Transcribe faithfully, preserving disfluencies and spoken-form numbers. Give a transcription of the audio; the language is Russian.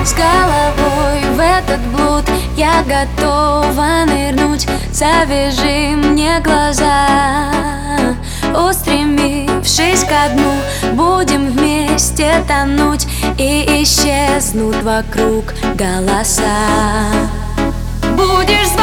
С головой в этот блуд я готова нырнуть. Завяжи мне глаза, устремившись ко дну, будем вместе тонуть, и исчезнут вокруг голоса. Будешь